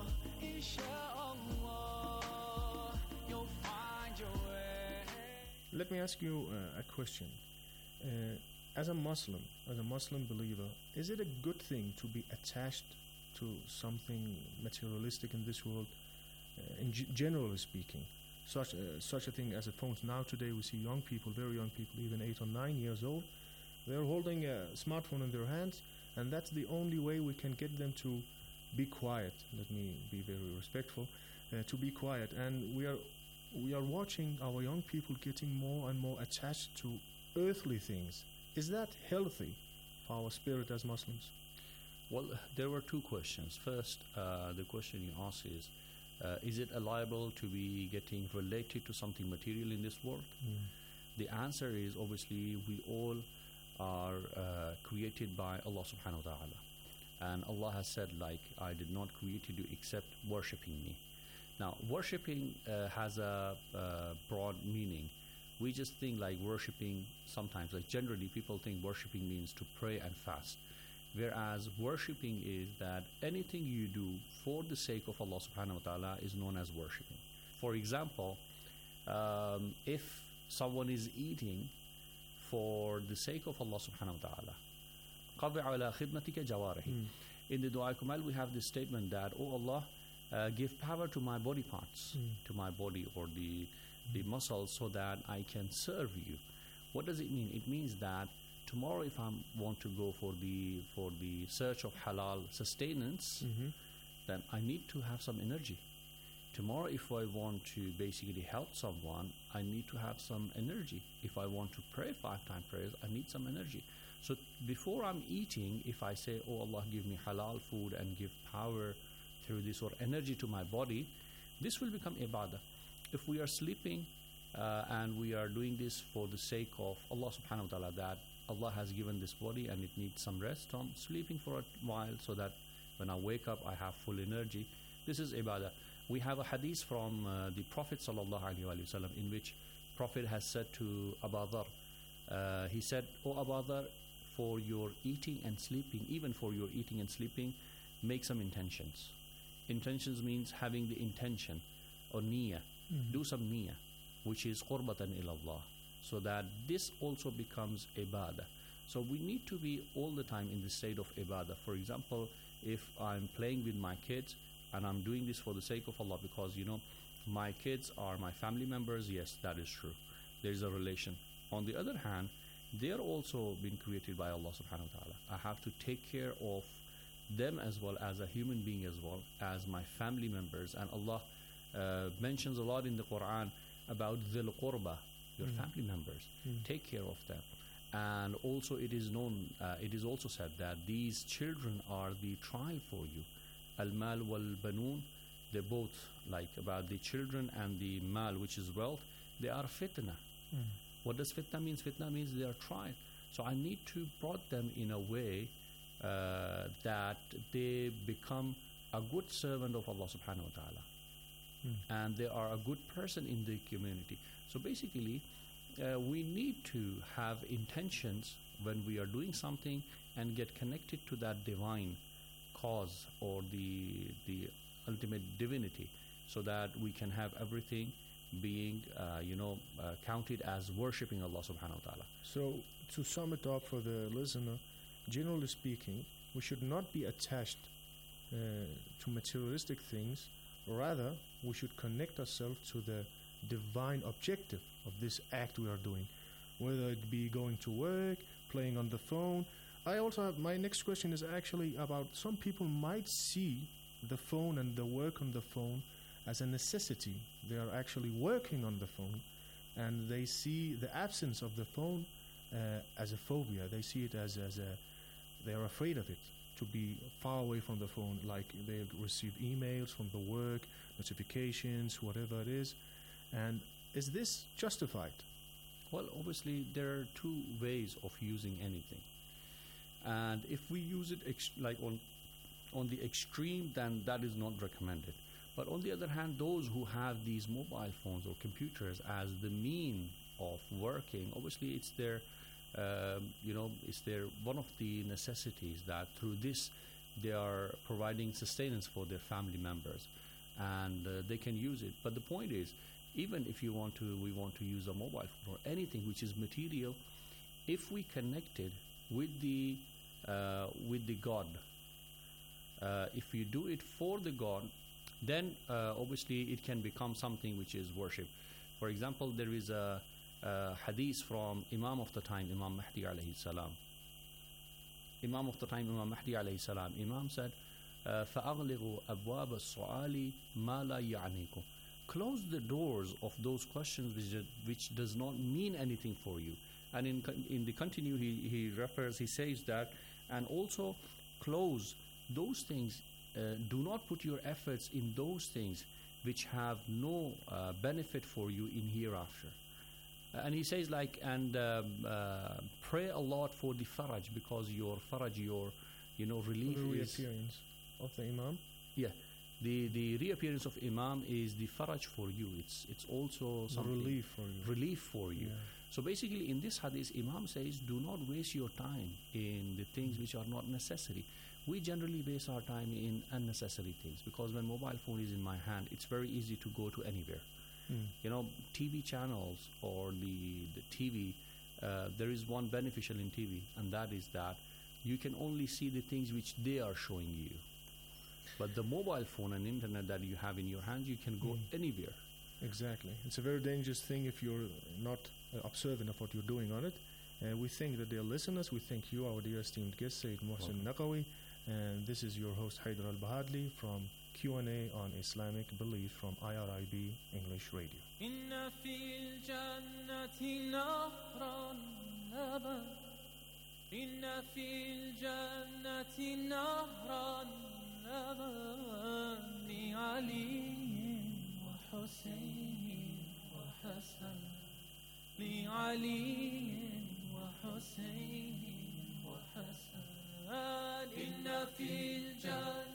inshallah, you'll find your way. Let me ask you uh, a question. Uh, as a Muslim, as a Muslim believer, is it a good thing to be attached to something materialistic in this world, uh, in g- generally speaking? Such uh, such a thing as a phone. Now today we see young people, very young people, even eight or nine years old, they're holding a smartphone in their hands, and that's the only way we can get them to be quiet. Let me be very respectful, uh, to be quiet. And we are we are watching our young people getting more and more attached to earthly things. Is that healthy for our spirit as Muslims? Well, there were two questions. First, uh, the question you asked is, uh, is it liable to be getting related to something material in this world? Mm. The answer is obviously we all are uh, created by Allah subhanahu wa ta'ala. And Allah has said, like, I did not create you except worshipping me. Now, worshipping uh, has a uh, broad meaning. We just think like worshipping sometimes, like generally people think worshipping means to pray and fast. Whereas worshipping is that anything you do for the sake of Allah subhanahu wa ta'ala is known as worshipping. For example, um, if someone is eating for the sake of Allah subhanahu wa ta'ala, قَضِعَ عَلَى خِدْمَتِكَ جَوَارِهِ. In the Dua Kumal we have this statement that, oh Allah, uh, give power to my body parts, mm. to my body or the the muscles so that I can serve you. What does it mean? It means that tomorrow if I want to go for the for the search of halal sustenance, mm-hmm. then I need to have some energy. Tomorrow if I want to basically help someone, I need to have some energy. If I want to pray five time prayers, I need some energy. So before I'm eating, if I say, oh Allah, give me halal food and give power through this or energy to my body, this will become ibadah. If we are sleeping uh, and we are doing this for the sake of Allah subhanahu wa ta'ala, that Allah has given this body and it needs some rest, so I'm sleeping for a while so that when I wake up I have full energy. This is ibadah. We have a hadith from uh, the Prophet sallallahu alaihi wasallam in which Prophet has said to Abu Dharr, uh, he said, oh Abu Dharr, for your eating and sleeping, even for your eating and sleeping, make some intentions. Intentions means having the intention or niyyah. Mm-hmm. Do some niyyah, which is qurbatan ila Allah, so that this also becomes ibadah. So we need to be all the time in the state of ibadah. For example, if I'm playing with my kids and I'm doing this for the sake of Allah because, you know, my kids are my family members, yes, that is true. There is a relation. On the other hand, they are also being created by Allah subhanahu wa ta'ala. I have to take care of them as well as a human being as well as my family members. And Allah uh, mentions a lot in the Quran about dhil qurba, your mm. family members. Mm. Take care of them. And also it is known, uh, it is also said that these children are the trial for you. Al-mal wal-banun, they both, like about the children and the mal, which is wealth, they are fitna. Mm. What does fitna mean? Fitna means they are trial. So I need to brought them in a way uh, that they become a good servant of Allah subhanahu wa ta'ala. Mm. And they are a good person in the community. So basically, uh, we need to have intentions when we are doing something and get connected to that divine cause or the the ultimate divinity, so that we can have everything being, uh, you know, uh, counted as worshipping Allah subhanahu wa ta'ala. So, to sum it up for the listener, generally speaking, we should not be attached uh, to materialistic things. Rather, we should connect ourselves to the divine objective of this act we are doing, whether it be going to work, playing on the phone. I also have, my next question is actually about, some people might see the phone and the work on the phone as a necessity. They are actually working on the phone, and they see the absence of the phone uh, as a phobia. They see it as, as a, they are afraid of it, to be far away from the phone, like they receive emails from the work, notifications, whatever it is. And is this justified? Well, obviously there are two ways of using anything. And if we use it ex- like on on the extreme, then that is not recommended. But on the other hand, those who have these mobile phones or computers as the mean of working, obviously it's their, um, you know, it's their one of the necessities that through this they are providing sustenance for their family members, and uh, they can use it. But the point is, even if you want to, we want to use a mobile phone or anything which is material, if we connect it with the uh, with the God, uh, if you do it for the God, then uh, obviously it can become something which is worship. For example, there is a, a hadith from Imam of the time, Imam Mahdi alayhi salam. Imam of the time, Imam Mahdi alayhi salam. Imam said, فَأَغْلِقُوا أَبْوَابَ السُّعَالِ مَا لَا يَعْنِيكُمْ. Close the doors of those questions which, which does not mean anything for you. And in in the continue, he, he refers, he says that, and also close those things. Uh, do not put your efforts in those things which have no uh, benefit for you in hereafter. Uh, and he says like, and um, uh, pray a lot for the faraj, because your faraj, your, you know, relief the is... reappearance of the Imam? Yeah. The the reappearance of Imam is the faraj for you. It's it's also something... Relief for you. Relief for you. Yeah. So basically in this hadith, Imam says, do not waste your time in the things which are not necessary. We generally waste our time in unnecessary things, because when mobile phone is in my hand, it's very easy to go to anywhere. Mm. You know, T V channels or the, the T V, uh, there is one beneficial in T V, and that is that you can only see the things which they are showing you. But the mobile phone and internet that you have in your hand, you can go mm. anywhere. Exactly. It's a very dangerous thing if you're not uh, observant of what you're doing on it. Uh, we thank the dear listeners. We thank you, our dear esteemed guest, Sayyid Mohsen Naqawi. And this is your host, Haidar Al-Bahadli, from Q and A on Islamic Belief from I R I B English Radio. Inna fil jannati nahran laban. Inna fil jannati nahran laban. Li Ali wa Hussein wa Hassan. Li Ali wa Hussein wa Hassan. إن في الجنة